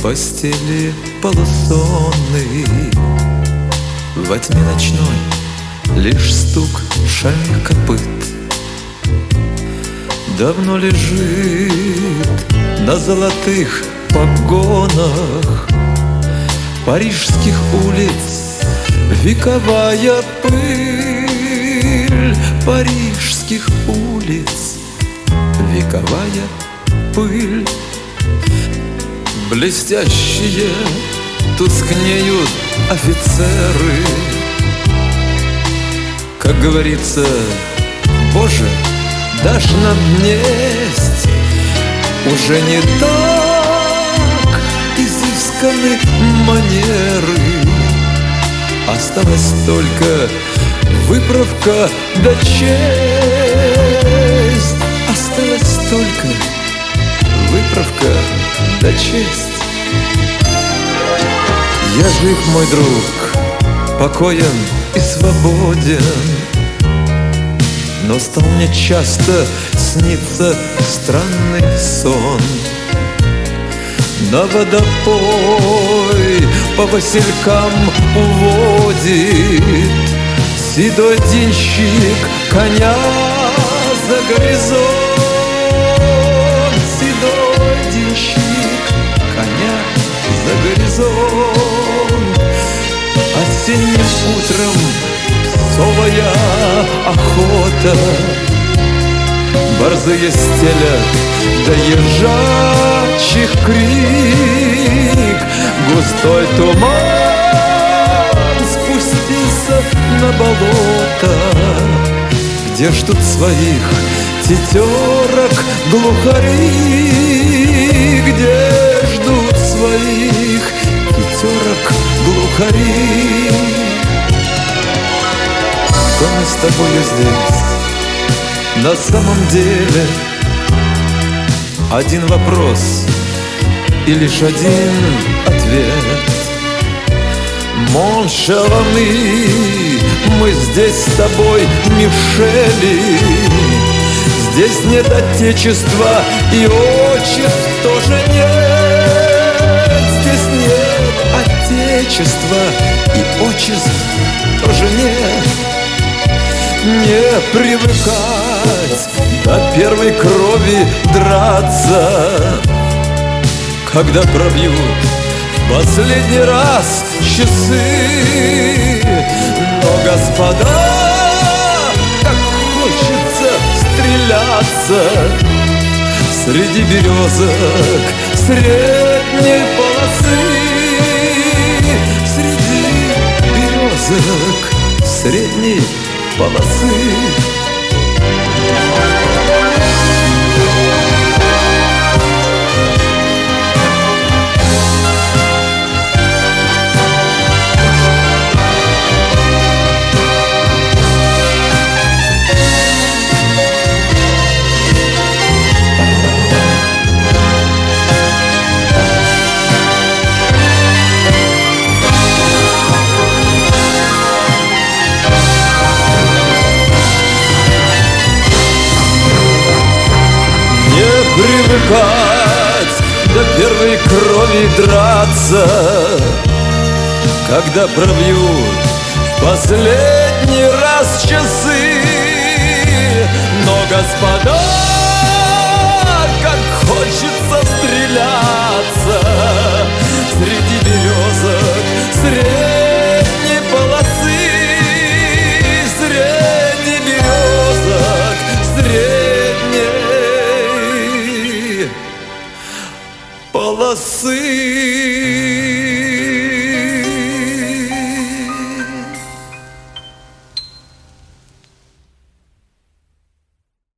постели полусонной. Во тьме ночной лишь стук шальных копыт. Давно лежит на золотых погонах парижских улиц вековая пыль. Парижских улиц вековая пыль. Блестящие тускнеют офицеры. Как говорится, Боже, дашь нам несть. Уже не так изысканы манеры. Осталась только выправка да честь. Осталась только выправка да честь. Я жив, мой друг, покоен и свободен, но стал мне часто сниться странный сон. На водопой по василькам уводит седой денщик коня за горизонт. Седой денщик коня за горизонт. Осенним утром псовая охота. Борзые стелят до ежачьих крик. Густой туман спустился на болото, где ждут своих тетерок глухари. Где ждут своих тетерок глухари. Что мы с тобою здесь на самом деле? Один вопрос и лишь один ответ. Мон шер ами, мы здесь с тобой мишели. Здесь нет отечества и отчеств тоже нет. Здесь нет отечества и отчеств тоже нет. Не привыкать до первой крови драться, когда пробьют последний раз часы. Но, господа, как хочется стреляться среди березок средней полосы. Среди березок средней полосы. Привыкать до первой крови драться, когда пробьют последний раз часы. Но, господа, как хочется стреляться среди березок средней полосы. Среди березок средней полосы.